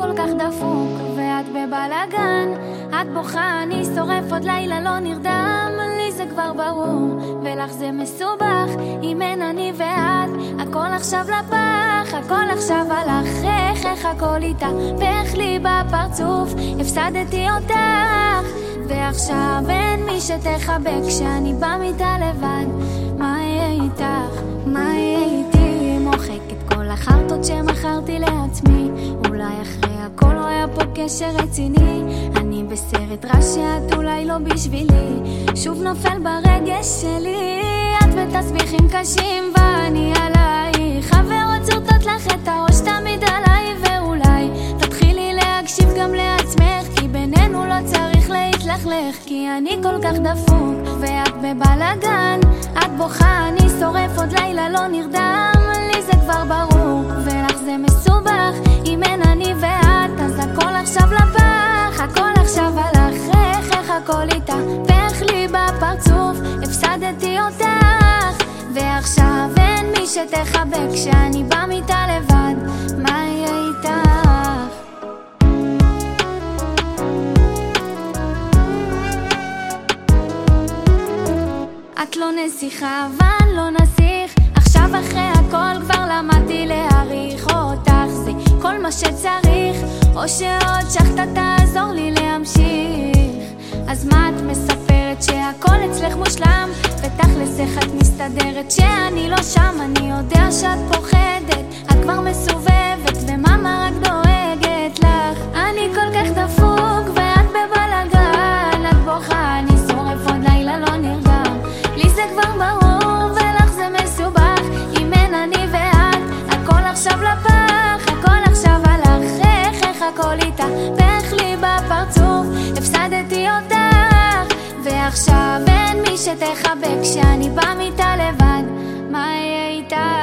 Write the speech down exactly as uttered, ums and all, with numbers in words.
כל כך דפוק ואת בבלגן, את בוכה, אני שורף, עוד לילה לא נרדם. לי זה כבר ברור ולך זה מסובך, אם אין אני ואת הכל עכשיו לפח, הכל עכשיו הלך, איך איך הכל איתה ואיך לי בפרצוף הפסדתי אותך, ועכשיו אין מי שתחבק כשאני במיטה לבד. מה יהיה איתך? מה יהיה איתי? מוחק את כל החרטות שמכרתי לעצמי, אולי אחרי הכל לא היה פה קשר רציני, אני בסרט רע שאת אולי לא בשבילי, שוב נופל ברגש שלי, את ותסביכים קשים ואני עלייך, חברות זורטות לך את הראש תמיד עליי, ואולי תתחילי להקשיב גם לעצמך, כי בינינו לא צריך להתלכלך, כי אני כל כך דפוק ואת בבלגן, את בוכה, אני שורף, עוד לילה לא נרדם. לי זה כבר ברור ולך זה מסובך, אם אין אני ואת אז הכל עכשיו לפח, הכל עכשיו הלך, איך איך הכל איתה ואיך לי בפרצוף הפסדתי אותך, ועכשיו אין מי שתחבק כשאני במיטה לבד. מה יהיה איתך? את לא נסיכה אבל לא נסיך, עכשיו אחרי הכל כבר למדתי להעריך אותך, זה כל מה שצריך, או שעוד שחטה תעזור לי להמשיך. אז מה את מספרת שהכל אצלך מושלם, ותכלס איך את מסתדרת שאני לא שם, אני יודע שאת פוחדת, את כבר מסובבת ומאמה רק דואגת לך, אני כל כך דפוק ואת בבלגן, את בוכה, אני שורף, עוד לילה לא נרדם. לי זה כבר ברור ולך זה מסובך, אם אין אני ואת הכל עכשיו לפח, הכל עכשיו הלך, איך איך הכל איתה ואיך לי בפרצוף הפסדתי אותך, ועכשיו אין מי שתחבק כשאני במיטה לבד. מה יהיה איתה?